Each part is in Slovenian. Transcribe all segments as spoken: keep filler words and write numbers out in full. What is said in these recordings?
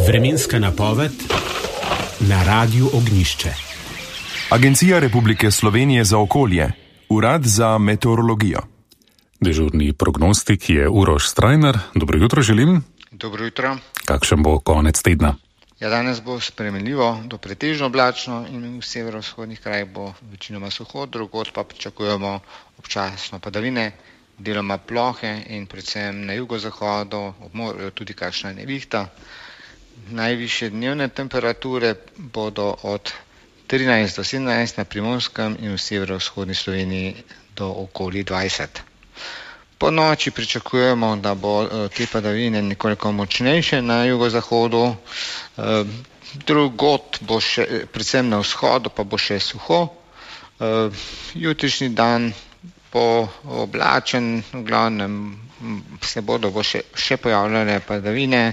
Vremenska napoved na Radiu Ognjišče. Agencija Republike Slovenije za okolje, Urad za meteorologijo. Dežurni prognostik je Uroš Strajnar. Dobro jutro želim. Dobro jutro. Kakšen bo konec tedna? Ja, danes bo spremenljivo do pretežno oblačno in v severovzhodnih krajih bo večinoma suho, drugod pa pričakujemo občasno padavine, deloma plohe in predvsem na jugozahodu ob morju tudi kakšna nevihta. Najvišje dnevne temperature bodo od trinajst do sedemnajst na Primorskem in v severovzhodni Sloveniji do okoli dvajset. Po noči pričakujemo, da bo te padavine nekoliko močnejše na jugozahodu, drugod bo še, predvsem na vzhodu pa bo še suho. Jutrišnji dan bo oblačen, v glavnem se bodo bo še, še pojavljale padavine,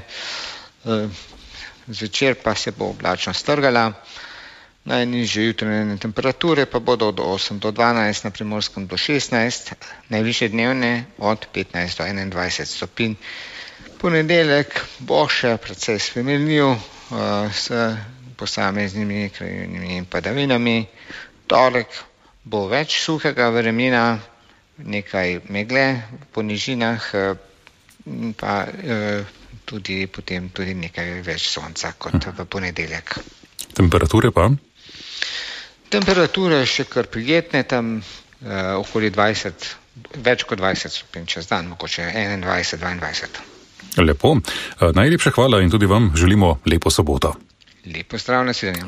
zvečer pa se bo oblačnost strgala. Najnižje jutranje temperature pa bodo od osem do dvanajst, na Primorskem do šestnajst, najvišje dnevne od petnajst do enaindvajset stopinj. Ponedeljek bo še precej spremenljiv s posameznimi krajevnimi padavinami. Torek bo več suhega vremena, nekaj megle po nižinah, pa tudi potem tudi nekaj več sonca kot v ponedeljek. Temperature pa? Temperature še kar prijetne, tam eh, okoli dvajset, več kot dvajset stopinj čez dan, mogoče enaindvajset, dvaindvajset. Lepo. Najlepša hvala in tudi vam želimo lepo soboto. Lepo zdrav, nasvidenje.